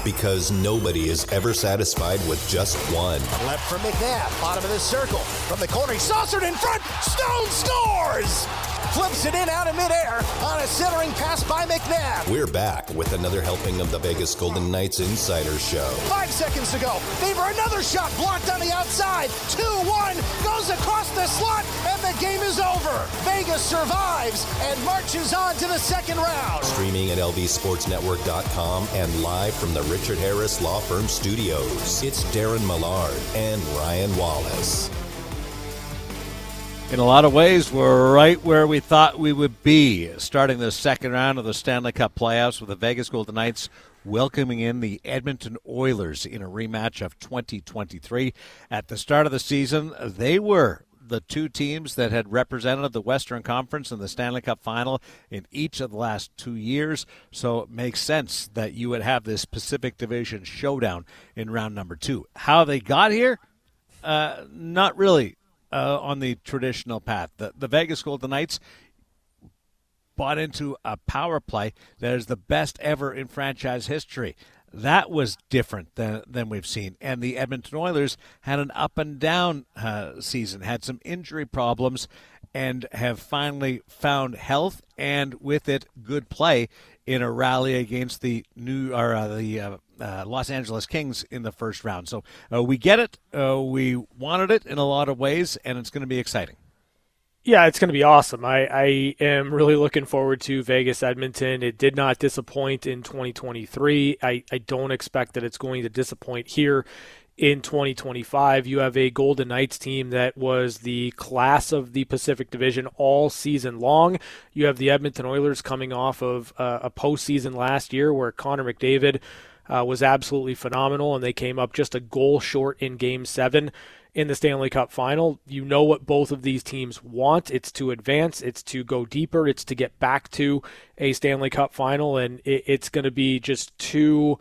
Because nobody is ever satisfied with just one. Left from McNabb, bottom of the circle. From the corner, he saucered in front. Stone scores! Flips it in out of midair on a centering pass by McNabb. We're back with another helping of the Vegas Golden Knights Insider Show. 5 seconds to go. Favor another shot blocked on the outside. 2-1 goes across the slot, and the game is over. Vegas survives and marches on to the second round. Streaming at lvsportsnetwork.com and live from the Richard Harris Law Firm Studios. It's Darren Millard and Ryan Wallace. In a lot of ways, we're right where we thought we would be, starting the second round of the Stanley Cup playoffs with the Vegas Golden Knights welcoming in the Edmonton Oilers in a rematch of 2023. At the start of the season, they were the two teams that had represented the Western Conference in the Stanley Cup final in each of the last 2 years, so it makes sense that you would have this Pacific Division showdown in round number 2. How they got here? Not really. On the traditional path. The Vegas Golden Knights bought into a power play that is the best ever in franchise history. That was different than we've seen. And the Edmonton Oilers had an up and down season, had some injury problems, and have finally found health and with it good play in a rally against the Los Angeles Kings in the first round. So we get it. We wanted it in a lot of ways, and it's going to be exciting. Yeah, it's going to be awesome. I am really looking forward to Vegas-Edmonton. It did not disappoint in 2023. I don't expect that it's going to disappoint here in 2025. You have a Golden Knights team that was the class of the Pacific Division all season long. You have the Edmonton Oilers coming off of a postseason last year where Connor McDavid was absolutely phenomenal, and they came up just a goal short in Game 7 in the Stanley Cup Final. You know what both of these teams want. It's to advance. It's to go deeper. It's to get back to a Stanley Cup Final, and it's going to be just two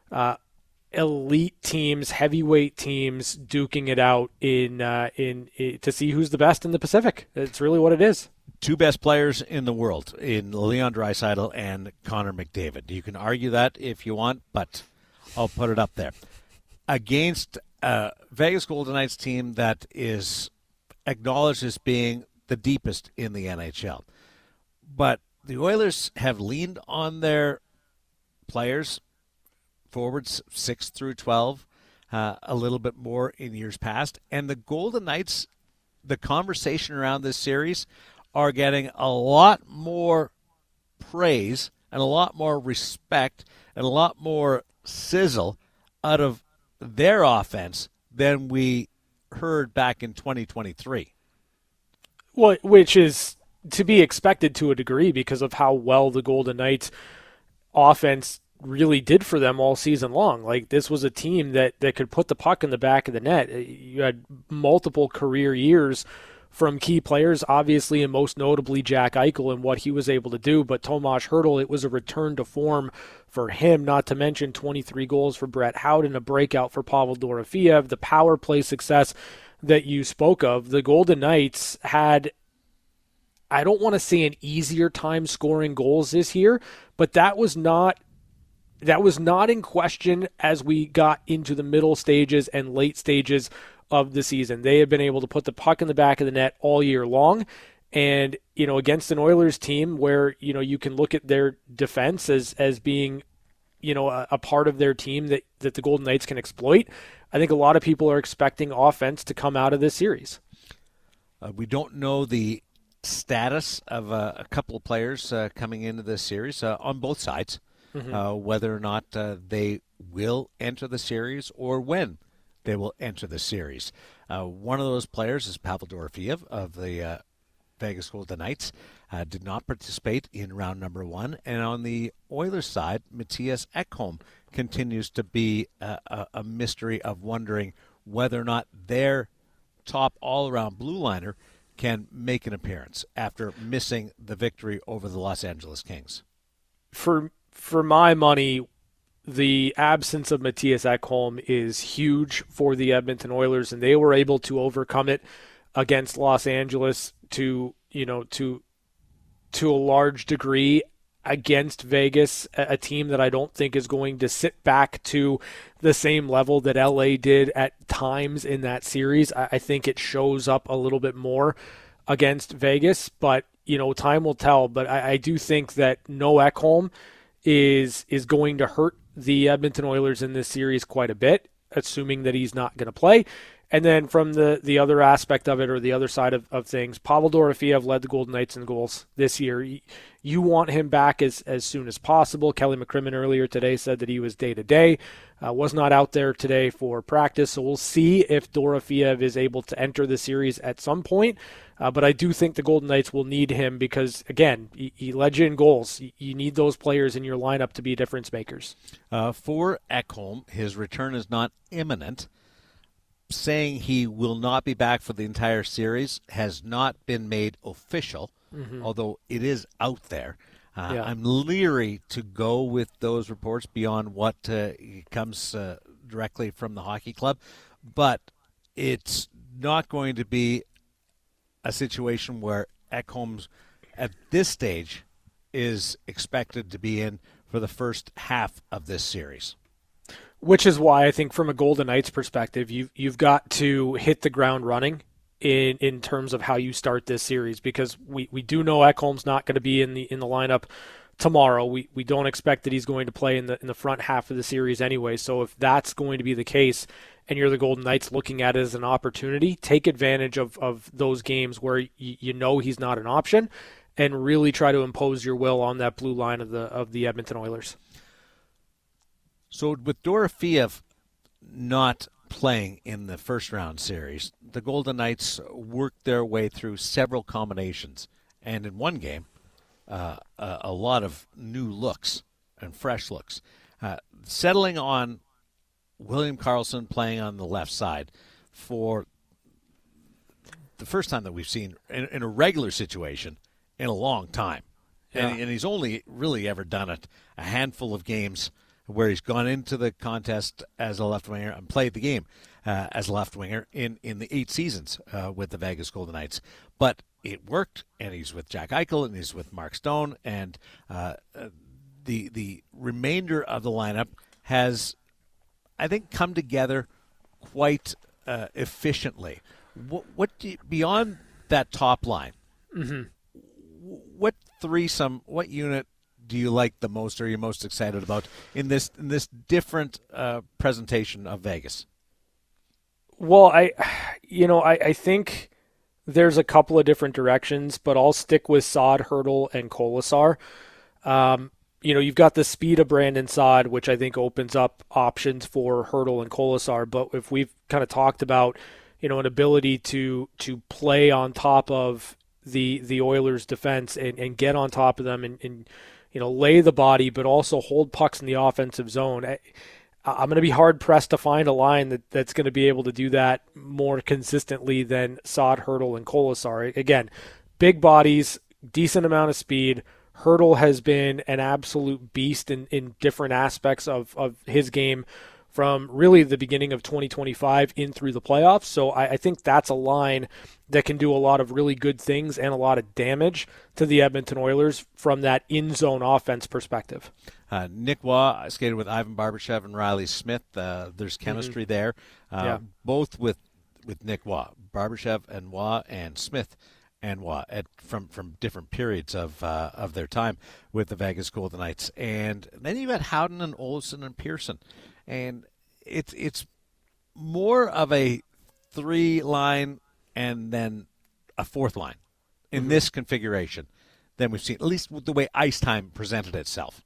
elite teams, heavyweight teams, duking it out in to see who's the best in the Pacific. It's really what it is. Two best players in the world in Leon Draisaitl and Connor McDavid. You can argue that if you want, but I'll put it up there. Against a Vegas Golden Knights team that is acknowledged as being the deepest in the NHL. But the Oilers have leaned on their players, forwards 6 through 12, a little bit more in years past. And the Golden Knights, the conversation around this series, are getting a lot more praise and a lot more respect and a lot more sizzle out of their offense than we heard back in 2023. Well, which is to be expected to a degree because of how well the Golden Knights offense really did for them all season long. Like, this was a team that could put the puck in the back of the net. You had multiple career years from key players, obviously, and most notably Jack Eichel and what he was able to do. But Tomas Hertl, it was a return to form for him, not to mention 23 goals for Brett Howden, a breakout for Pavel Dorofeev, the power play success that you spoke of. The Golden Knights had, I don't want to say an easier time scoring goals this year, but that was not in question as we got into the middle stages and late stages of the season. They have been able to put the puck in the back of the net all year long. And, against an Oilers team where, you can look at their defense as being, a part of their team that the Golden Knights can exploit, I think a lot of people are expecting offense to come out of this series. We don't know the status of a couple of players coming into this series on both sides, whether or not they will enter the series or when they will enter the series. One of those players is Pavel Dorofeev of the Vegas Golden Knights. Did not participate in round number 1. And on the Oilers side, Mattias Ekholm continues to be a mystery of wondering whether or not their top all-around blue liner can make an appearance after missing the victory over the Los Angeles Kings. For my money, the absence of Mattias Ekholm is huge for the Edmonton Oilers, and they were able to overcome it against Los Angeles to a large degree. against Vegas, a team that I don't think is going to sit back to the same level that LA did at times in that series. I think it shows up a little bit more against Vegas, but time will tell. But I do think that no Ekholm is going to hurt the Edmonton Oilers in this series quite a bit, assuming that he's not going to play. And then from the other aspect of it, or the other side of things, Pavel Dorofeev led the Golden Knights in goals this year. You want him back as soon as possible. Kelly McCrimmon earlier today said that he was day-to-day, was not out there today for practice. So we'll see if Dorofeev is able to enter the series at some point. But I do think the Golden Knights will need him because, again, he led you in goals. You need those players in your lineup to be difference makers. For Ekholm, his return is not imminent. Saying he will not be back for the entire series has not been made official, although it is out there. I'm leery to go with those reports beyond what comes directly from the hockey club, but it's not going to be a situation where Ekholm at this stage is expected to be in for the first half of this series. Which is why I think from a Golden Knights perspective, you've got to hit the ground running in terms of how you start this series, because we do know Ekholm's not going to be in the lineup tomorrow. We don't expect that he's going to play in the front half of the series anyway. So if that's going to be the case, and you're the Golden Knights looking at it as an opportunity, take advantage of those games where you know he's not an option, and really try to impose your will on that blue line of the Edmonton Oilers. So with Dorofeev not playing in the first round series, the Golden Knights worked their way through several combinations, and in one game, a lot of new looks and fresh looks, settling on William Karlsson playing on the left side for the first time that we've seen in a regular situation in a long time. Yeah. And he's only really ever done it a handful of games where he's gone into the contest as a left winger and played the game as a left winger in the 8 seasons with the Vegas Golden Knights. But it worked, and he's with Jack Eichel, and he's with Mark Stone, and the remainder of the lineup has, I think, come together quite efficiently. What do you, beyond that top line? Mm-hmm. What unit do you like the most, or are you most excited about in this different presentation of Vegas? Well, I think there's a couple of different directions, but I'll stick with Saad, Hertl, and Kolesar. You've got the speed of Brandon Saad, which I think opens up options for Hertl and Kolesar. But if we've kind of talked about, an ability to play on top of the Oilers' defense and get on top of them and lay the body, but also hold pucks in the offensive zone. I'm going to be hard-pressed to find a line that's going to be able to do that more consistently than Saad, Hertl, and Kolesar. Again, big bodies, decent amount of speed. Hertl has been an absolute beast in different aspects of his game from really the beginning of 2025 in through the playoffs. So I think that's a line that can do a lot of really good things and a lot of damage to the Edmonton Oilers from that in-zone offense perspective. Nick Waugh skated with Ivan Barbashev and Riley Smith. There's chemistry there, both with Nick Waugh, Barbashev and Waugh, and Smith and Waugh from different periods of their time with the Vegas Golden Knights. And then you've got Howden and Olofsson and Pearson. And it's more of a 3-line and then a 4th line in this configuration than we've seen, at least with the way ice time presented itself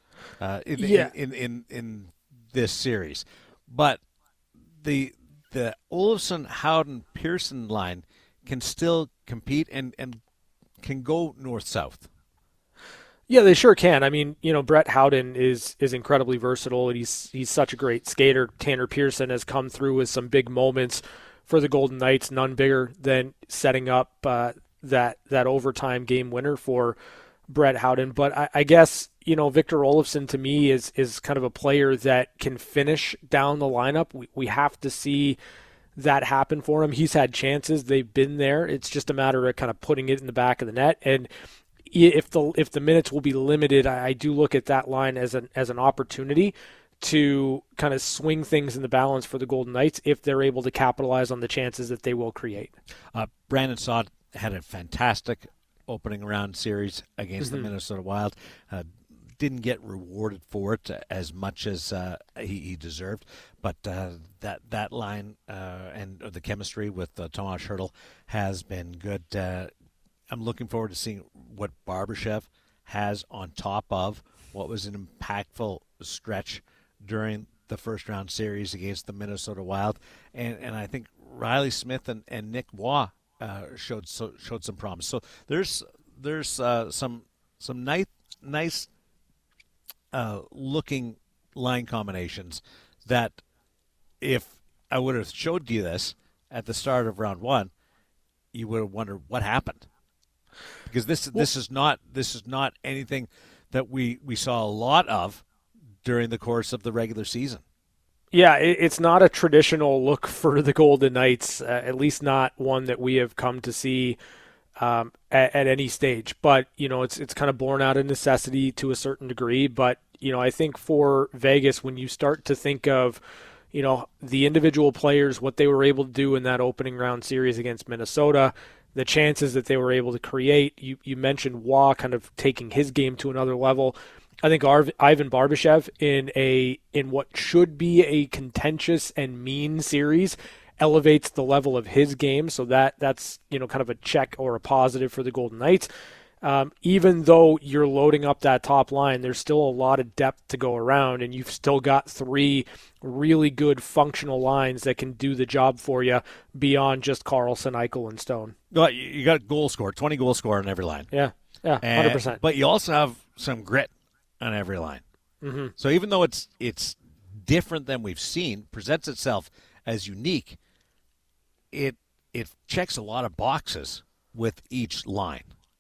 in this series. But the Olofsson, Howden, Pearson line can still compete and can go north-south. Yeah, they sure can. I mean, Brett Howden is incredibly versatile, and he's such a great skater. Tanner Pearson has come through with some big moments for the Golden Knights, none bigger than setting up that overtime game winner for Brett Howden. But I guess, Victor Olofsson to me is kind of a player that can finish down the lineup. We have to see that happen for him. He's had chances. They've been there. It's just a matter of kind of putting it in the back of the net. And if the minutes will be limited, I do look at that line as an opportunity to kind of swing things in the balance for the Golden Knights if they're able to capitalize on the chances that they will create. Brandon Saad had a fantastic opening round series against the Minnesota Wild. Didn't get rewarded for it as much as he deserved, but that line and the chemistry with Tomas Hertl has been good. I'm looking forward to seeing what Barbashev has on top of what was an impactful stretch during the first round series against the Minnesota Wild, and I think Riley Smith and Nick Waugh showed some promise. So there's some nice looking line combinations that if I would have showed you this at the start of round one, you would have wondered what happened, because this is not anything that we saw a lot of during the course of the regular season. Yeah, it's not a traditional look for the Golden Knights, at least not one that we have come to see at any stage. But, it's kind of born out of necessity to a certain degree. But, I think for Vegas, when you start to think of, the individual players, what they were able to do in that opening round series against Minnesota, the chances that they were able to create, you mentioned Waugh kind of taking his game to another level. I think Ivan Barbashev in what should be a contentious and mean series elevates the level of his game, so that's kind of a check or a positive for the Golden Knights. Even though you're loading up that top line, there's still a lot of depth to go around, and you've still got three really good functional lines that can do the job for you beyond just Karlsson, Eichel, and Stone. Well, you got a goal scorer, 20 goal scorer on every line. Yeah, 100%. But you also have some grit on every line. Mm-hmm. So even though it's different than we've seen, presents itself as unique, it checks a lot of boxes with each line.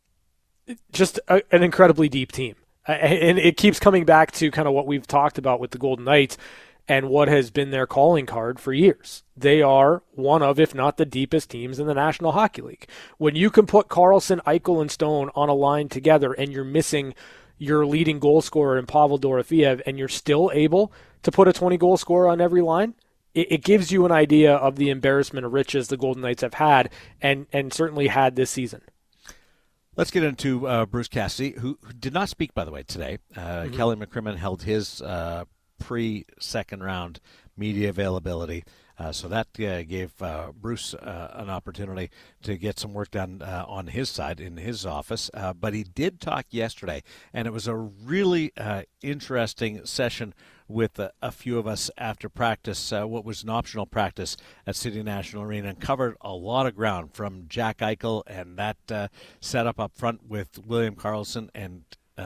Just an incredibly deep team. And it keeps coming back to kind of what we've talked about with the Golden Knights and what has been their calling card for years. They are one of, if not the deepest teams in the National Hockey League. When you can put Karlsson, Eichel, and Stone on a line together and you're missing your leading goal scorer in Pavel Dorofeev and you're still able to put a 20-goal scorer on every line, it gives you an idea of the embarrassment of riches the Golden Knights have had and certainly had this season. Let's get into Bruce Cassidy, who did not speak, by the way, today. Kelly McCrimmon held his pre-second round media availability. So that gave Bruce an opportunity to get some work done on his side in his office. But he did talk yesterday, and it was a really interesting session with a few of us after practice, what was an optional practice at City National Arena, and covered a lot of ground from Jack Eichel and that setup up front with William Karlsson and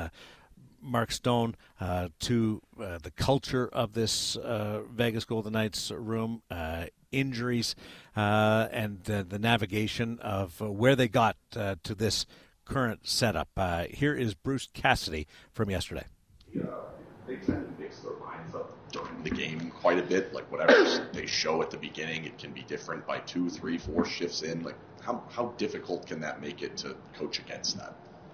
Mark Stone to the culture of this Vegas Golden Knights room, injuries, and the navigation of where they got to this current setup. Here is Bruce Cassidy from yesterday. They tend to mix their lines up during the game quite a bit. Like whatever they show at the beginning, it can be different by 2, 3, 4 shifts in. Like how difficult can that make it to coach against that?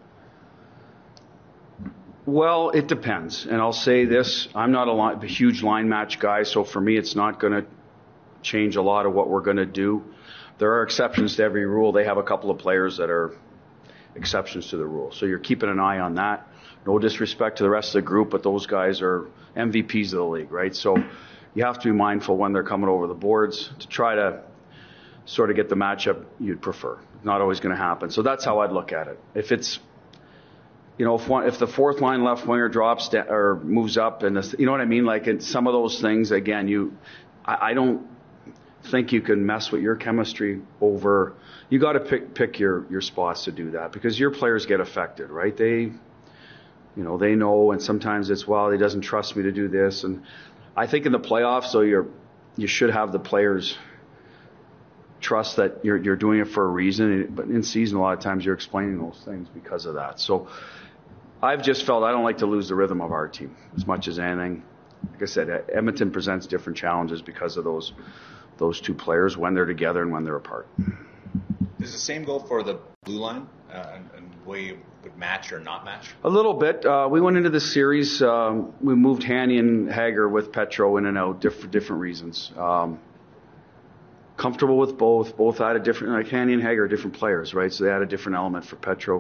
Well, it depends. And I'll say this, I'm not a huge line match guy, so for me it's not going to change a lot of what we're going to do. There are exceptions to every rule. They have a couple of players that are exceptions to the rule. So you're keeping an eye on that. No disrespect to the rest of the group, but those guys are MVPs of the league, right? So you have to be mindful when they're coming over the boards to try to sort of get the matchup you'd prefer. Not always going to happen. So that's how I'd look at it. If it's, if the fourth line left winger drops or moves up, and you know what I mean? Like in some of those things, again, I don't think you can mess with your chemistry over. You got to pick your spots to do that because your players get affected, right? They know, and sometimes it's, well, he doesn't trust me to do this. And I think in the playoffs, though, you should have the players trust that you're doing it for a reason. But in season, a lot of times you're explaining those things because of that. So I've just felt I don't like to lose the rhythm of our team as much as anything. Like I said, Edmonton presents different challenges because of those two players when they're together and when they're apart. Does the same go for the blue line? And way you would match or not match? A little bit. We went into this series. We moved Hanny and Hager with Petro in and out, different reasons. Comfortable with both. Both had a different, like Hanny and Hager are different players, right? So they had a different element for Petro.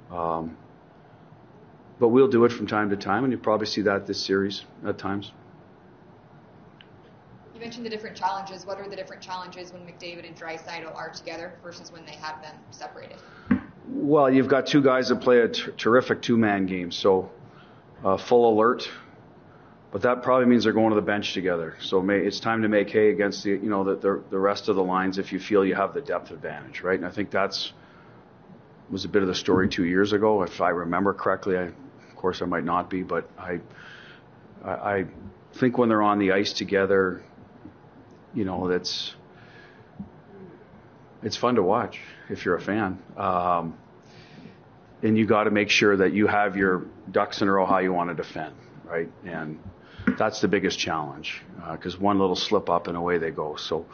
But we'll do it from time to time, and you'll probably see that this series at times. You mentioned the different challenges. What are the different challenges when McDavid and Draisaitl are together versus when they have them separated? Well, you've got two guys that play a terrific two-man game, so full alert. But that probably means they're going to the bench together. So it's time to make hay against the rest of the lines if you feel you have the depth advantage, right? And I think was a bit of the story 2 years ago, if I remember correctly. Of course, I might not be, but I think when they're on the ice together, it's fun to watch if you're a fan. And you got to make sure that you have your ducks in a row how you want to defend, right? And that's the biggest challenge, because one little slip up and away they go. So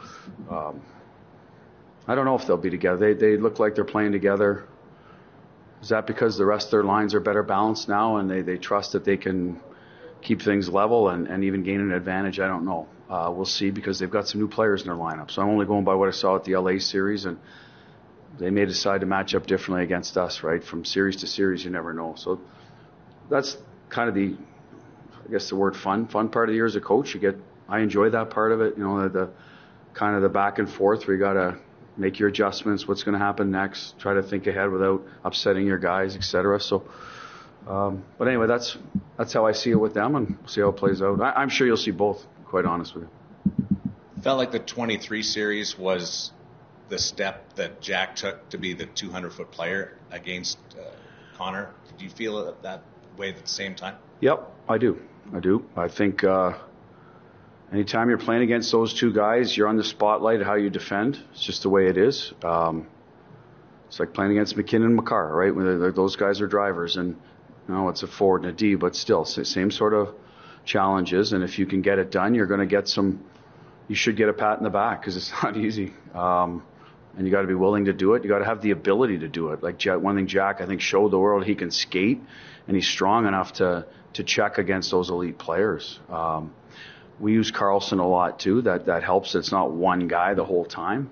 I don't know if they'll be together. They look like they're playing together. Is that because the rest of their lines are better balanced now and they trust that they can keep things level and even gain an advantage? I don't know. We'll see, because they've got some new players in their lineup. So I'm only going by what I saw at the LA series, and they may decide to match up differently against us, right? From series to series, you never know. So that's kind of the word fun part of the year as a coach. I enjoy that part of it, the kind of the back and forth where you got to make your adjustments, what's going to happen next, try to think ahead without upsetting your guys, etc. So, but anyway, that's how I see it with them, and see how it plays out. I'm sure you'll see both, quite honest with you. Felt like the 23 series was the step that Jack took to be the 200-foot player against Connor. Did you feel it that way at the same time? Yep, I do. I think anytime you're playing against those two guys, you're on the spotlight of how you defend. It's just the way it is. It's like playing against McKinnon and Makar, right? When those guys are drivers, and it's a forward and a D, but still, same sort of challenges. And if you can get it done, you're going to get you should get a pat in the back, because it's not easy. And you got to be willing to do it. You got to have the ability to do it. Like one thing Jack, I think, showed the world, he can skate, and he's strong enough to check against those elite players. We use Carlson a lot too. That helps. It's not one guy the whole time.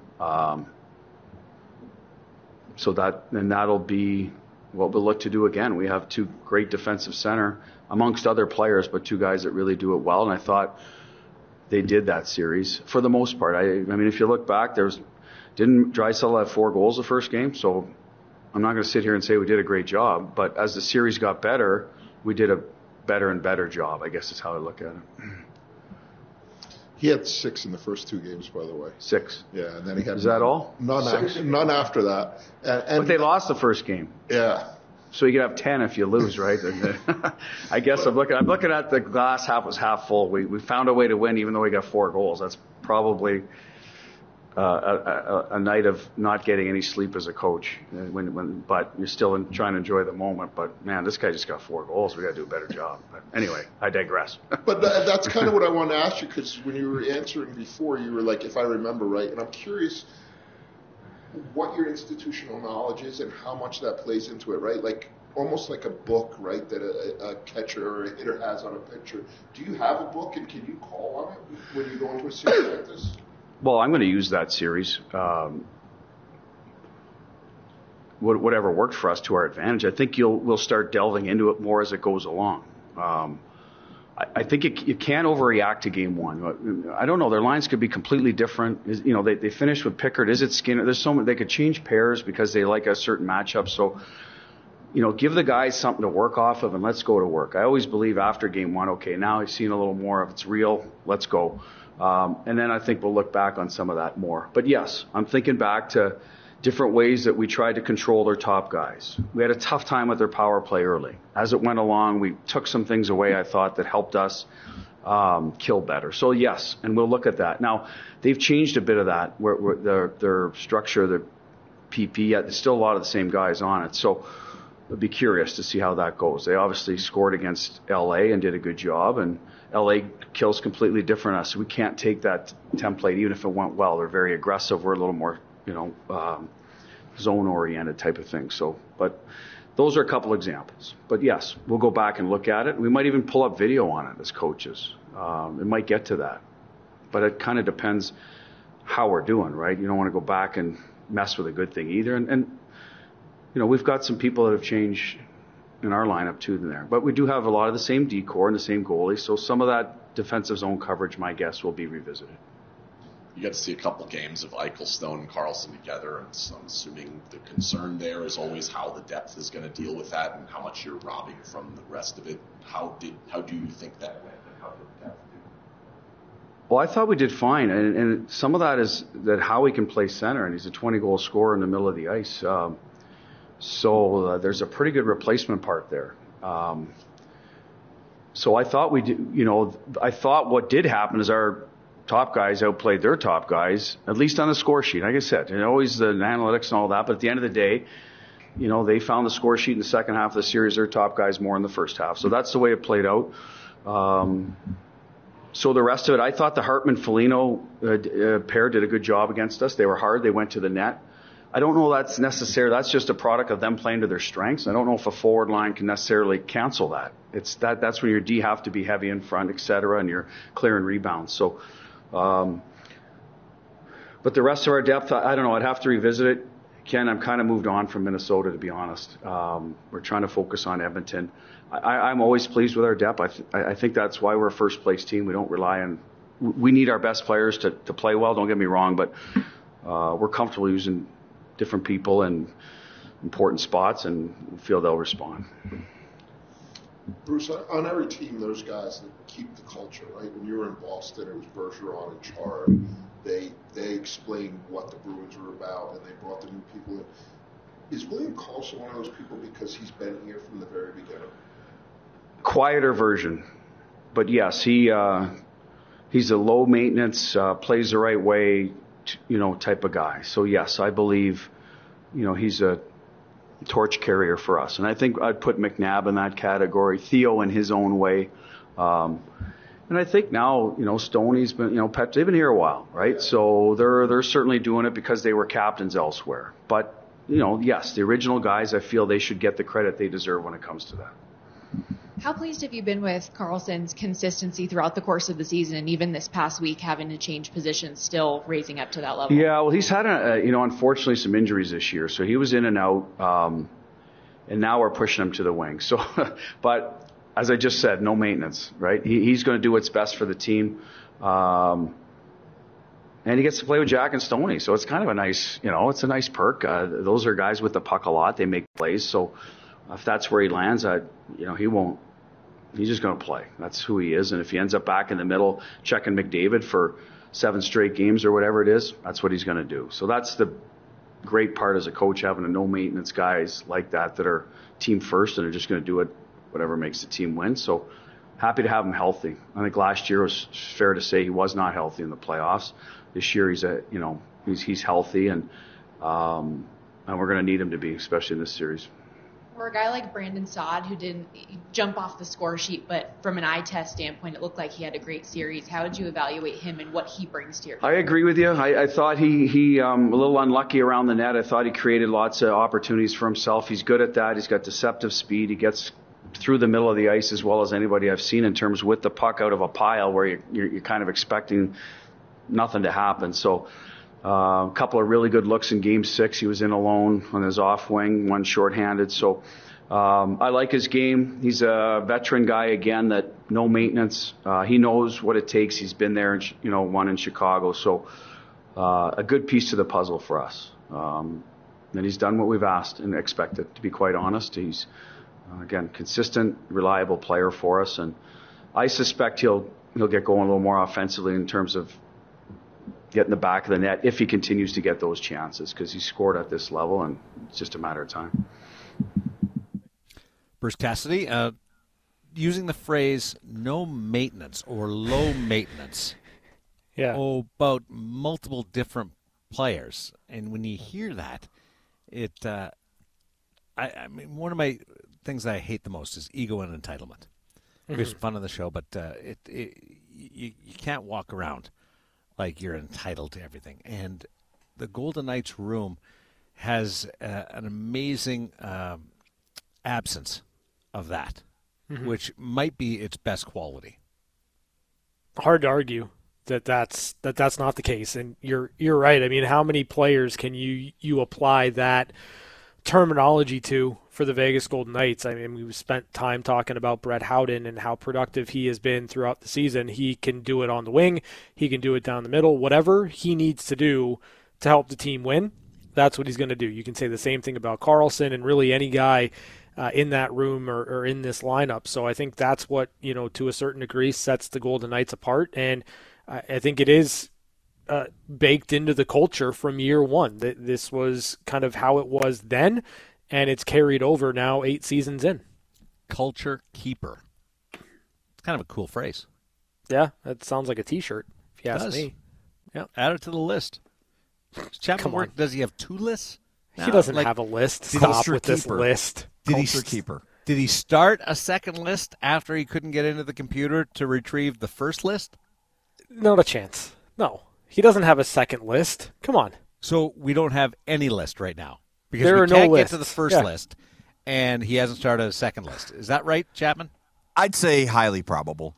So that'll be what we'll look to do again. We have two great defensive center amongst other players, but two guys that really do it well. And I thought they did that series for the most part. I mean, if you look back, didn't Draisaitl have 4 goals the first game? So I'm not going to sit here and say we did a great job, but as the series got better, we did a better and better job, I guess is how I look at it. He had 6 in the first 2 games, by the way. 6? Yeah, and then he had... Is that all? None after that. But they lost the first game. Yeah. So you could have 10 if you lose, right? I guess I'm looking at the glass half full. We found a way to win even though we got 4 goals. That's probably a night of not getting any sleep as a coach. But you're still trying to enjoy the moment. But man, this guy just got 4 goals. We got to do a better job. But anyway, I digress. But that's kind of what I wanted to ask you, because when you were answering before, you were like, if I remember right, and I'm curious what your institutional knowledge is and how much that plays into it, right? Like almost like a book, right, that a catcher or a hitter has on a pitcher. Do you have a book, and can you call on it when you go into a series like this? Well, I'm going to use that series. Whatever worked for us to our advantage. I think we'll start delving into it more as it goes along. I think you can't overreact to game one. I don't know. Their lines could be completely different. They finished with Pickard. Is it Skinner? There's so many. They could change pairs because they like a certain matchup. So, give the guys something to work off of and let's go to work. I always believe after game one, okay, now I've seen a little more of it's real. Let's go. And then I think we'll look back on some of that more. But yes, I'm thinking back to different ways that we tried to control their top guys. We had a tough time with their power play early. As it went along, we took some things away, I thought, that helped us kill better. So yes, and we'll look at that. Now, they've changed a bit of that, where their structure, their PP, yet there's still a lot of the same guys on it. So I'll be curious to see how that goes. They obviously scored against LA and did a good job, and LA kills completely different us. So we can't take that template, even if it went well. They're very aggressive. We're a little more, zone-oriented type of thing. So, but those are a couple examples. But yes, we'll go back and look at it. We might even pull up video on it as coaches. It might get to that. But it kind of depends how we're doing, right? You don't want to go back and mess with a good thing either. And we've got some people that have changed in our lineup too there. But we do have a lot of the same decor and the same goalies. So some of that defensive zone coverage, my guess, will be revisited. You get to see a couple games of Eichel, Stone, and Carlson together, and so I'm assuming the concern there is always how the depth is going to deal with that and how much you're robbing from the rest of it. How do you think that went, and how did the depth do? Well, I thought we did fine, and some of that is that Howie can play center, and he's a 20-goal scorer in the middle of the ice. So there's a pretty good replacement part there. So I thought we did, I thought what did happen is our top guys outplayed their top guys, at least on the score sheet. Like I said, always the analytics and all that, but at the end of the day, they found the score sheet in the second half of the series, their top guys more in the first half. So that's the way it played out. So the rest of it, I thought the Hartman-Foligno pair did a good job against us. They were hard. They went to the net. I don't know that's necessary. That's just a product of them playing to their strengths. I don't know if a forward line can necessarily cancel that. That's when your D have to be heavy in front, et cetera, and you're clearing rebounds. So, but the rest of our depth, I don't know. I'd have to revisit it. Ken, I'm kind of moved on from Minnesota, to be honest. We're trying to focus on Edmonton. I'm always pleased with our depth. I think that's why we're a first-place team. We don't rely on – we need our best players to play well, don't get me wrong, but we're comfortable using different people in important spots and feel they'll respond. Bruce, on every team, those guys that keep the culture, right? When you were in Boston, it was Bergeron and Chara. They explained what the Bruins were about, and they brought the new people in. Is William Karlsson one of those people because he's been here from the very beginning? Quieter version, but yes, he's a low maintenance, plays the right way, type of guy. So yes, I believe, he's a torch carrier for us, and I think I'd put McNabb in that category. Theo in his own way, and I think now, Stoney's been, they've been here a while, right? Yeah. So they're certainly doing it because they were captains elsewhere. But yes, the original guys, I feel they should get the credit they deserve when it comes to that. How pleased have you been with Karlsson's consistency throughout the course of the season, and even this past week having to change positions, still raising up to that level? Yeah, well, he's had, unfortunately some injuries this year, so he was in and out, and now we're pushing him to the wing. So, but as I just said, no maintenance, right? He's going to do what's best for the team, and he gets to play with Jack and Stoney, so it's kind of a nice, it's a nice perk. Those are guys with the puck a lot; they make plays, so if that's where he lands, he won't. He's just going to play. That's who he is. And if he ends up back in the middle checking McDavid for 7 straight games or whatever it is, that's what he's going to do. So that's the great part as a coach, having a no-maintenance guys like that are team first and are just going to do it, whatever makes the team win. So happy to have him healthy. I think last year was fair to say he was not healthy in the playoffs. This year he's healthy, and we're going to need him to be, especially in this series. For a guy like Brandon Saad, who didn't jump off the score sheet, but from an eye test standpoint, it looked like he had a great series. How would you evaluate him and what he brings to your team? I agree with you. I thought he a little unlucky around the net. I thought he created lots of opportunities for himself. He's good at that. He's got deceptive speed. He gets through the middle of the ice as well as anybody I've seen in terms with the puck out of a pile where you're kind of expecting nothing to happen. So a couple of really good looks in Game 6. He was in alone on his off wing, one shorthanded. So I like his game. He's a veteran guy again. That no maintenance. He knows what it takes. He's been there, won in Chicago. So a good piece to the puzzle for us. And he's done what we've asked and expected. To be quite honest, he's again consistent, reliable player for us. And I suspect he'll get going a little more offensively in terms of getting the back of the net if he continues to get those chances, because he's scored at this level and it's just a matter of time. Bruce Cassidy, using the phrase no maintenance or low maintenance about multiple different players. And when you hear that, I mean, one of my things that I hate the most is ego and entitlement. It's fun on the show, but you can't walk around like you're entitled to everything. And the Golden Knights room has an amazing absence of that, which might be its best quality. Hard to argue that's not the case, and you're right. I mean, how many players can you apply that terminology to for the Vegas Golden Knights? I mean, we've spent time talking about Brett Howden and how productive he has been throughout the season. He can do it on the wing. He can do it down the middle. Whatever he needs to do to help the team win, that's what he's going to do. You can say the same thing about Karlsson and really any guy in that room or in this lineup. So I think that's what, to a certain degree sets the Golden Knights apart. And I think it is baked into the culture from year one. This was kind of how it was then, and it's carried over now 8 seasons in. Culture keeper. It's kind of a cool phrase. Yeah, that sounds like a T-shirt, if you ask me. Yeah, add it to the list. Chapman work, does he have 2 lists? He doesn't have a list. Stop with this list. Culture keeper. Did he start a second list after he couldn't get into the computer to retrieve the first list? Not a chance. No. He doesn't have a second list. Come on. So we don't have any list right now. Because there we are can't no get to the first list, and he hasn't started a second list. Is that right, Chapman? I'd say highly probable.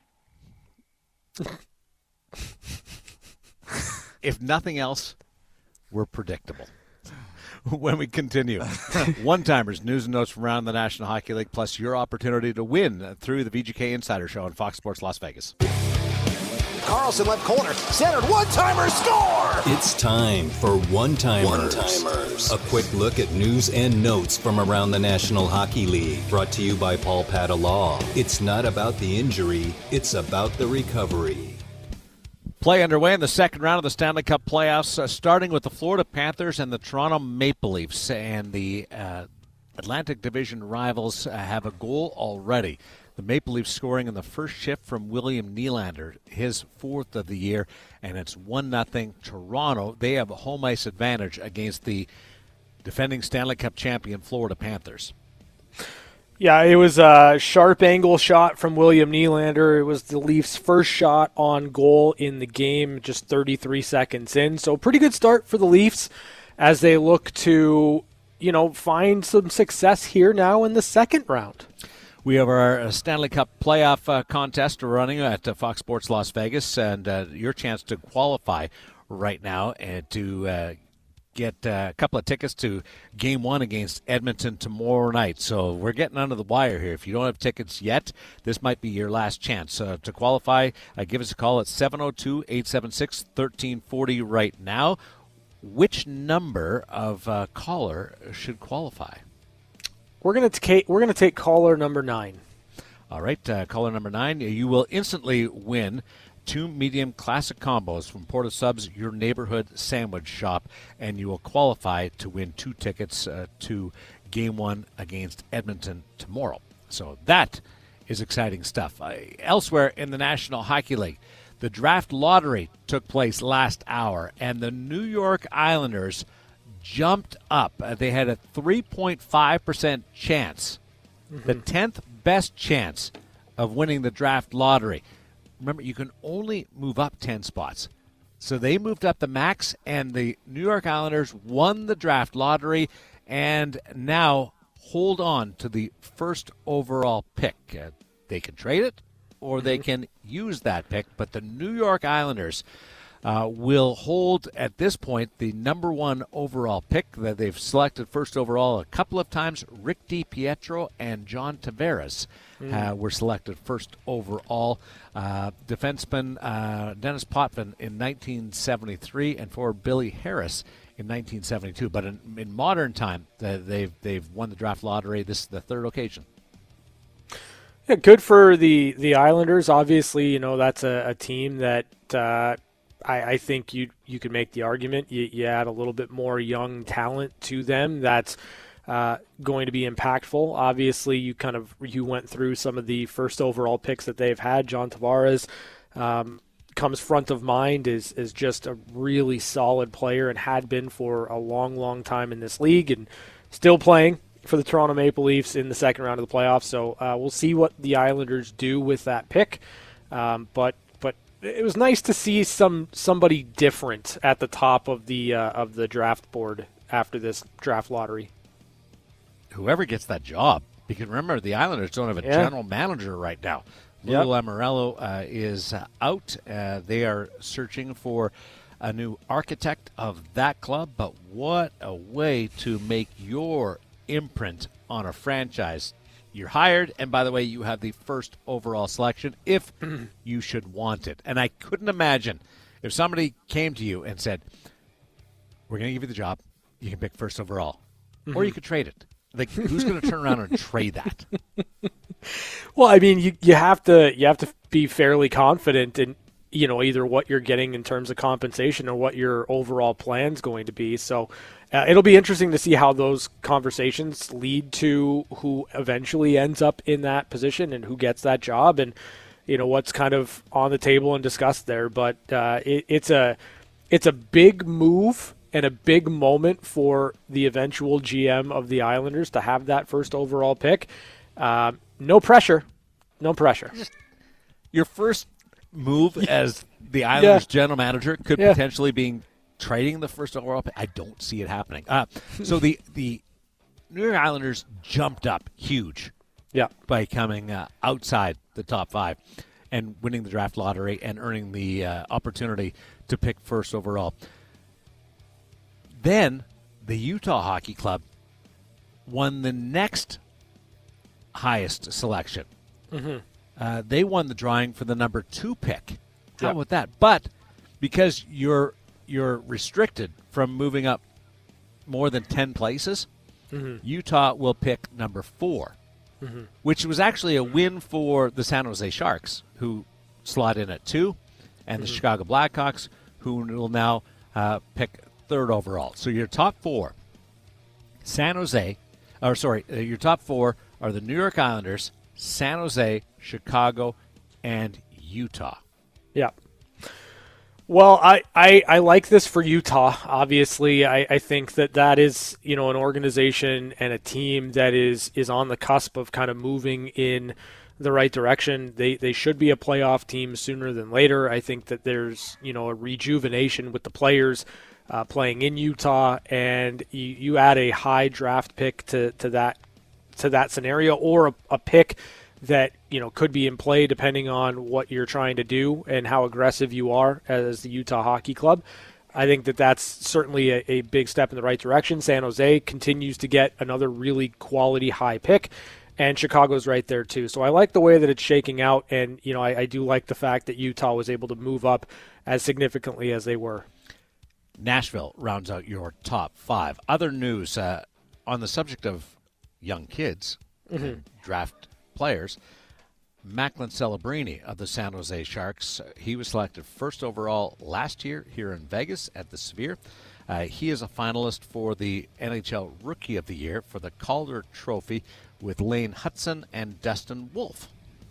If nothing else, we're predictable. When we continue, one-timers, news and notes from around the National Hockey League, plus your opportunity to win through the VGK Insider Show on Fox Sports Las Vegas. Karlsson left corner, centered, one-timer, score! It's time for One-Timers. A quick look at news and notes from around the National Hockey League. Brought to you by Paul Pata Law. It's not about the injury, it's about the recovery. Play underway in the second round of the Stanley Cup playoffs, starting with the Florida Panthers and the Toronto Maple Leafs. And the Atlantic Division rivals have a goal already. The Maple Leafs scoring in the first shift from William Nylander, his 4th of the year, and it's 1-0 Toronto. They have a home ice advantage against the defending Stanley Cup champion Florida Panthers. Yeah, it was a sharp angle shot from William Nylander. It was the Leafs' first shot on goal in the game, just 33 seconds in. So pretty good start for the Leafs as they look to, find some success here now in the second round. We have our Stanley Cup playoff contest running at Fox Sports Las Vegas, and your chance to qualify right now and to get a couple of tickets to Game 1 against Edmonton tomorrow night. So we're getting under the wire here. If you don't have tickets yet, this might be your last chance. To qualify, give us a call at 702-876-1340 right now. Which number of caller should qualify? We're gonna take caller number 9. All right, caller number 9. You will instantly win 2 medium classic combos from Porta Subs, your neighborhood sandwich shop, and you will qualify to win 2 tickets to Game 1 against Edmonton tomorrow. So that is exciting stuff. Elsewhere in the National Hockey League, the draft lottery took place last hour, and the New York Islanders jumped up. They had a 3.5% chance, the 10th best chance of winning the draft lottery. Remember, you can only move up 10 spots. So they moved up the max, and the New York Islanders won the draft lottery and now hold on to the first overall pick. They can trade it or they can use that pick, but the New York Islanders will hold, at this point, the number 1 overall pick that they've selected first overall a couple of times. Rick DiPietro and John Tavares were selected first overall. Defenseman Dennis Potvin in 1973 and forward Billy Harris in 1972. But in modern time, they've won the draft lottery. This is the 3rd occasion. Yeah, good for the Islanders. Obviously, that's a team that I think you could make the argument you add a little bit more young talent to them that's going to be impactful. Obviously, you went through some of the first overall picks that they've had. John Tavares comes front of mind is just a really solid player and had been for a long, long time in this league and still playing for the Toronto Maple Leafs in the second round of the playoffs. So we'll see what the Islanders do with that pick. But it was nice to see somebody different at the top of the draft board after this draft lottery. Whoever gets that job Because remember, the Islanders don't have a general manager right now. Lou Lamoriello is out. They are searching for a new architect of that club, but what a way to make your imprint on a franchise. You're hired, and by the way, you have the first overall selection if you should want it. And I couldn't imagine if somebody came to you and said, we're going to give you the job, you can pick first overall, or you could trade it. Like, who's going to turn around and trade that? Well, I mean, you have to be fairly confident in, you know, either what you're getting in terms of compensation or what your overall plan's going to be. So it'll be interesting to see how those conversations lead to who eventually ends up in that position and who gets that job, and, you know, what's kind of on the table and discussed there. But it's a big move and a big moment for the eventual GM of the Islanders to have that first overall pick. No pressure. No pressure. Your first move as the Islanders general manager could potentially be trading the first overall pick. I don't see it happening. So the New York Islanders jumped up huge by coming outside the top 5 and winning the draft lottery and earning the opportunity to pick first overall. Then the Utah Hockey Club won the next highest selection. They won the drawing for the number 2 pick. How about that? But because you're restricted from moving up more than 10 places, Utah will pick number 4, which was actually a win for the San Jose Sharks, who slot in at 2, and the Chicago Blackhawks, who will now pick 3rd overall. So your top 4, your top 4 are the New York Islanders, San Jose, Chicago, and Utah. Yeah. Well, I like this for Utah. Obviously, I think that is, you know, an organization and a team that is on the cusp of kind of moving in the right direction. They should be a playoff team sooner than later. I think that there's, you know, a rejuvenation with the players playing in Utah, and you add a high draft pick to that scenario, or a pick that, you know, could be in play depending on what you're trying to do and how aggressive you are as the Utah Hockey Club. I think that that's certainly a big step in the right direction. San Jose continues to get another really quality high pick, and Chicago's right there too. So I like the way that it's shaking out, and, you know, I do like the fact that Utah was able to move up as significantly as they were. Nashville rounds out your top 5. Other news on the subject of young kids and draft players, Macklin Celebrini of the San Jose Sharks, he was selected first overall last year here in Vegas at the Sphere. He is a finalist for the NHL Rookie of the Year for the Calder Trophy with Lane Hutson and Dustin Wolf.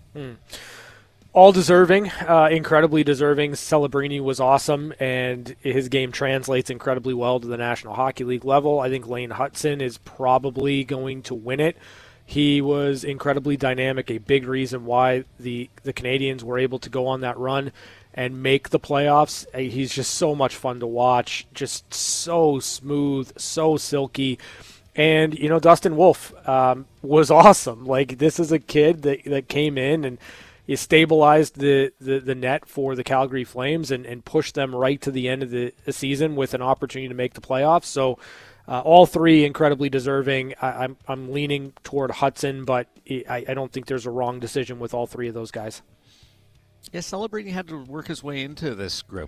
All deserving, incredibly deserving. Celebrini was awesome, and his game translates incredibly well to the National Hockey League level. I think Lane Hutson is probably going to win it. He was incredibly dynamic, a big reason why the Canadians were able to go on that run and make the playoffs. He's just so much fun to watch, just so smooth, so silky. And, you know, Dustin Wolf was awesome. Like, this is a kid that came in and he stabilized the net for the Calgary Flames and pushed them right to the end of the season with an opportunity to make the playoffs. So all three incredibly deserving. I'm leaning toward Hudson, but I don't think there's a wrong decision with all three of those guys. Yeah, Celebrini had to work his way into this group.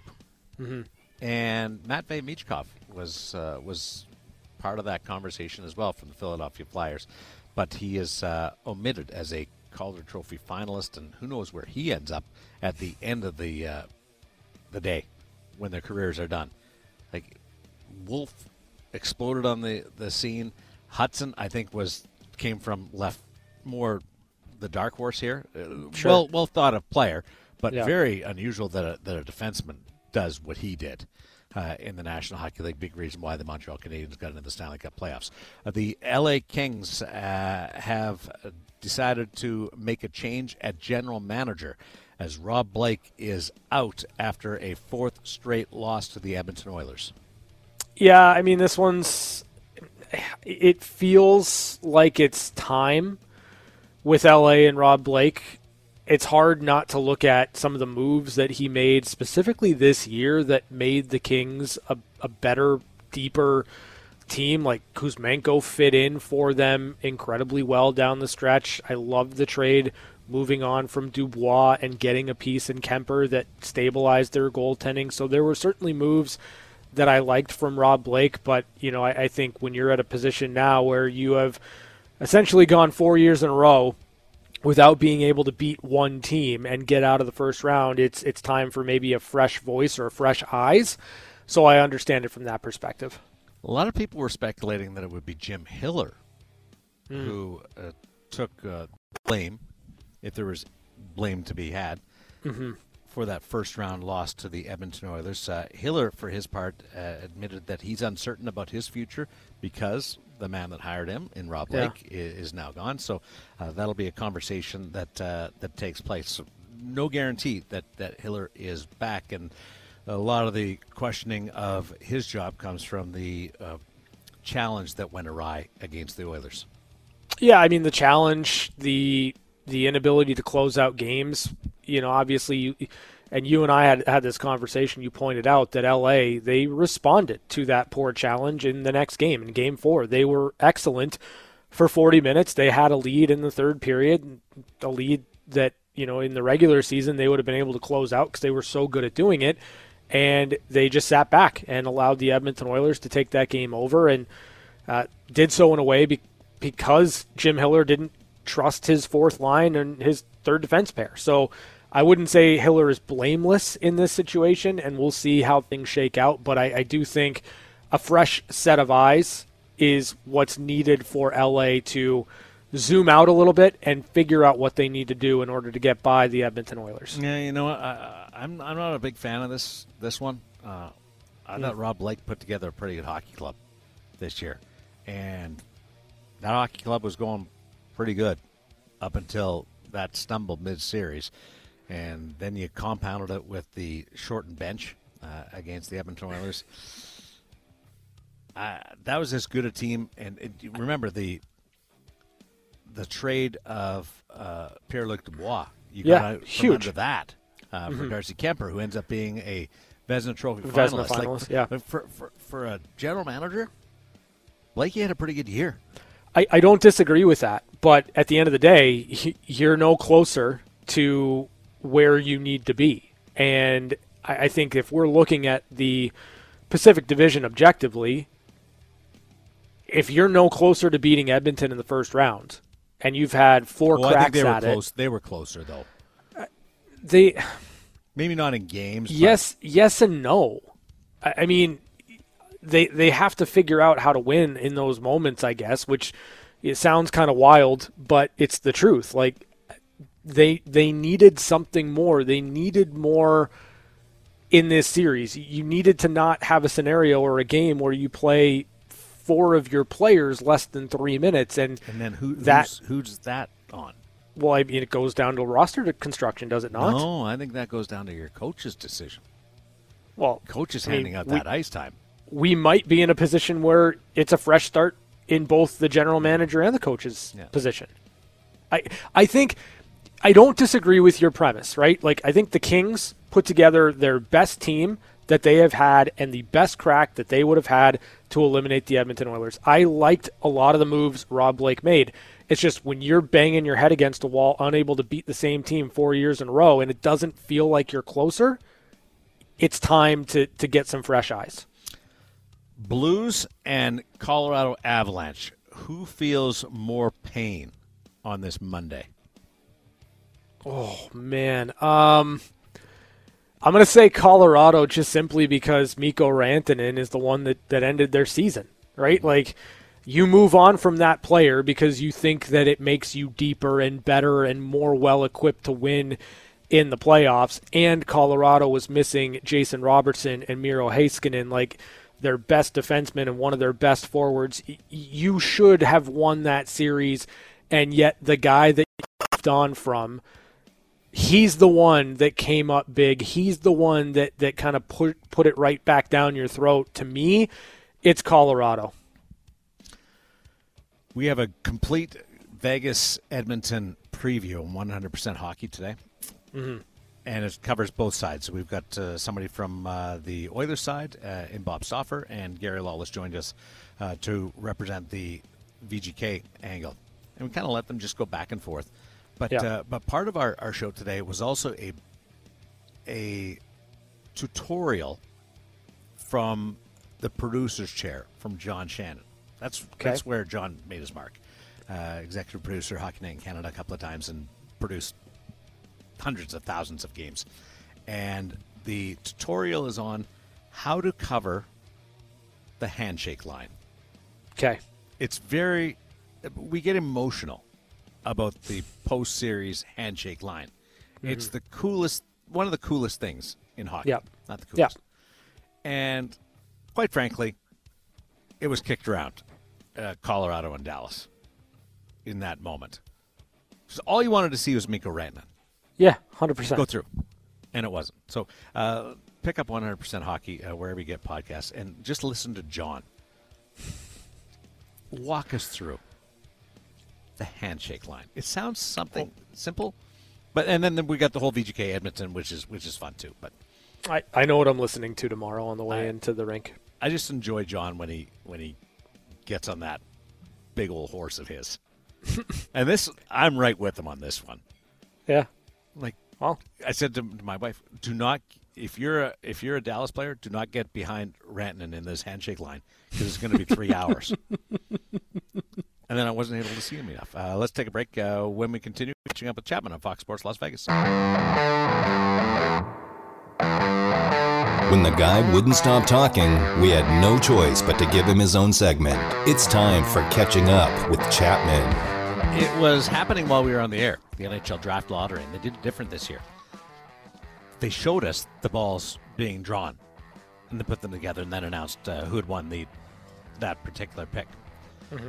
And Matvei Michkov was part of that conversation as well from the Philadelphia Flyers. But he is omitted as a Calder Trophy finalist, and who knows where he ends up at the end of the day when their careers are done. Like, Wolf exploded on the scene. Hudson, I think, came from left more the dark horse here. Sure. Well thought of player, but very unusual that a defenseman does what he did in the National Hockey League. Big reason why the Montreal Canadiens got into the Stanley Cup playoffs. The LA Kings have decided to make a change at general manager as Rob Blake is out after a fourth straight loss to the Edmonton Oilers. Yeah, I mean, this one's – it feels like it's time with LA and Rob Blake, it's hard not to look at some of the moves that he made specifically this year that made the Kings a better, deeper team. Like Kuzmenko fit in for them incredibly well down the stretch. I loved the trade moving on from Dubois and getting a piece in Kemper that stabilized their goaltending. So there were certainly moves that I liked from Rob Blake, but I think when you're at a position now where you have essentially gone 4 years in a row without being able to beat one team and get out of the first round, it's time for maybe a fresh voice or fresh eyes. So I understand it from that perspective. A lot of people were speculating that it would be Jim Hiller who took blame, if there was blame to be had, for that first-round loss to the Edmonton Oilers. Hiller, for his part, admitted that he's uncertain about his future because the man that hired him in Rob Blake is now gone. So that'll be a conversation that takes place. So no guarantee that Hiller is back, and a lot of the questioning of his job comes from the challenge that went awry against the Oilers. Yeah, I mean, the challenge, the inability to close out games, obviously, and you and I had this conversation, you pointed out that LA, they responded to that poor challenge in the next game, in Game 4. They were excellent for 40 minutes. They had a lead in the third period, a lead that, in the regular season they would have been able to close out because they were so good at doing it, and they just sat back and allowed the Edmonton Oilers to take that game over, and did so in a way because Jim Hiller didn't trust his fourth line and his third defense pair. So I wouldn't say Hiller is blameless in this situation, and we'll see how things shake out. But I do think a fresh set of eyes is what's needed for LA to zoom out a little bit and figure out what they need to do in order to get by the Edmonton Oilers. Yeah, you know what? I'm not a big fan of this one. I thought Rob Blake put together a pretty good hockey club this year, and that hockey club was going pretty good up until that stumble mid-series, and then you compounded it with the shortened bench against the Edmonton Oilers. That was as good a team, and remember the trade of Pierre-Luc Dubois. You got out from under that for Darcy Kemper, who ends up being a Vezina Trophy finalist. For a general manager, Blakey had a pretty good year. I don't disagree with that, but at the end of the day, you're no closer to where you need to be. And I think if we're looking at the Pacific Division objectively, if you're no closer to beating Edmonton in the first round, and you've had four cracks at it. They were closer, though. Maybe not in games. Yes and no. I mean, they have to figure out how to win in those moments, I guess, which it sounds kind of wild, but it's the truth. Like, they needed something more. They needed more in this series. You needed to not have a scenario or a game where you play four of your players less than 3 minutes. And then who's that on? Well, I mean, it goes down to roster construction, does it not? No, I think that goes down to your coach's decision. Well, coach is handing out that ice time. We might be in a position where it's a fresh start in both the general manager and the coach's position. I think I don't disagree with your premise, right? Like, I think the Kings put together their best team that they have had and the best crack that they would have had to eliminate the Edmonton Oilers. I liked a lot of the moves Rob Blake made. It's just when you're banging your head against a wall, unable to beat the same team 4 years in a row, and it doesn't feel like you're closer, it's time to get some fresh eyes. Blues and Colorado Avalanche. Who feels more pain on this Monday? Oh, man. I'm going to say Colorado just simply because Mikko Rantanen is the one that ended their season, right? Like, you move on from that player because you think that it makes you deeper and better and more well-equipped to win in the playoffs, and Colorado was missing Jason Robertson and Miro Heiskanen, like their best defenseman and one of their best forwards. You should have won that series, and yet the guy that you moved on from, he's the one that came up big. He's the one that kind of put it right back down your throat. To me, it's Colorado. We have a complete Vegas-Edmonton preview on 100% Hockey today. Mm-hmm. And it covers both sides. So we've got somebody from the Oilers side in Bob Stauffer, and Gary Lawless joined us to represent the VGK angle. And we kind of let them just go back and forth. But part of our show today was also a tutorial from the producer's chair from John Shannon. That's where John made his mark. Executive producer, Hockey Night in Canada a couple of times, and produced hundreds of thousands of games. And the tutorial is on how to cover the handshake line. Okay. It's we get emotional about the post-series handshake line. Mm-hmm. It's one of the coolest things in hockey. Yep. Not the coolest. Yep. And quite frankly, it was kicked around Colorado and Dallas in that moment. So all you wanted to see was Mikko Rantanen. Yeah, 100%. Go through. And it wasn't. So pick up 100% Hockey wherever you get podcasts and just listen to John walk us through the handshake line. It sounds something simple, and then we got the whole VGK Edmonton, which is fun too. But I know what I'm listening to tomorrow on the way into the rink. I just enjoy John when he gets on that big old horse of his. And I'm right with him on this one. Yeah. Well, I said to my wife, do not, if you're a Dallas player, do not get behind Rantanen in this handshake line because it's going to be 3 hours. And then I wasn't able to see him enough. Let's take a break. When we continue, catching up with Chapman on Fox Sports Las Vegas. When the guy wouldn't stop talking, we had no choice but to give him his own segment. It's time for Catching Up with Chapman. It was happening while we were on the air, the NHL Draft Lottery, and they did it different this year. They showed us the balls being drawn, and they put them together and then announced who had won that particular pick. Mm-hmm.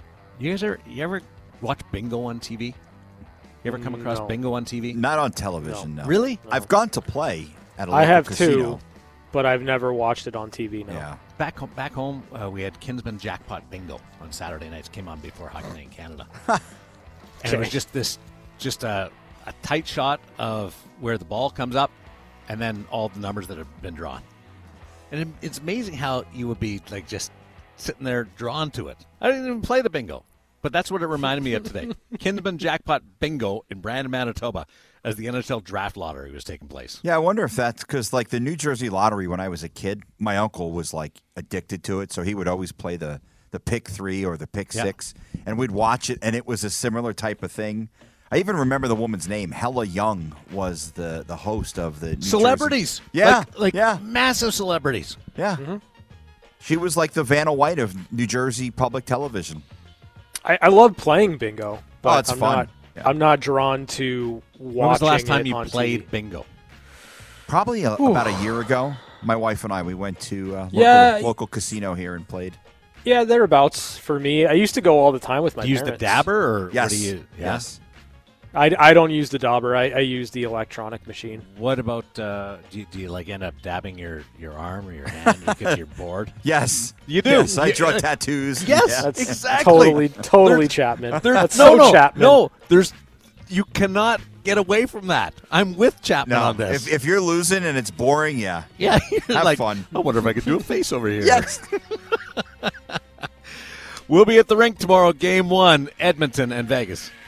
You ever watch bingo on TV? You ever come across bingo on TV? Not on television, no. Really? No. I've gone to play at a local I have casino. too, but I've never watched it on TV, no. Yeah. Back home, we had Kinsman Jackpot Bingo on Saturday nights. Came on before Hockey Night in Canada. And it was just a tight shot of where the ball comes up and then all the numbers that have been drawn. And it's amazing how you would be like just sitting there drawn to it. I didn't even play the bingo, but that's what it reminded me of today. Kinsman Jackpot Bingo in Brandon, Manitoba, as the NHL Draft Lottery was taking place. Yeah, I wonder if that's because, like, the New Jersey Lottery, when I was a kid, my uncle was, like, addicted to it, so he would always play the pick 3 or the pick 6, and we'd watch it, and it was a similar type of thing. I even remember the woman's name. Hella Young was the host of the New Celebrities. Jersey. Yeah. Like massive celebrities. Yeah. Mm-hmm. She was like the Vanna White of New Jersey public television. I love playing bingo, but it's fun. I'm not drawn to watching. When was the last time it you on played TV. bingo? Probably about a year ago. My wife and I, we went to local casino here and played. Yeah, thereabouts for me. I used to go all the time with my Do you parents. use the dabber? Or Yes. What do you, Yes. I don't use the dauber. I use the electronic machine. What about, do you like end up dabbing your arm or your hand because you're bored? Yes. You do? Yes, I draw tattoos. Yes, Yeah. That's exactly. Totally Chapman. That's Chapman. No, you cannot get away from that. I'm with Chapman on this. If you're losing and it's boring, yeah. Yeah, you're Have like, fun. I wonder if I could do a face over here. Yes. We'll be at the rink tomorrow, Game 1, Edmonton and Vegas.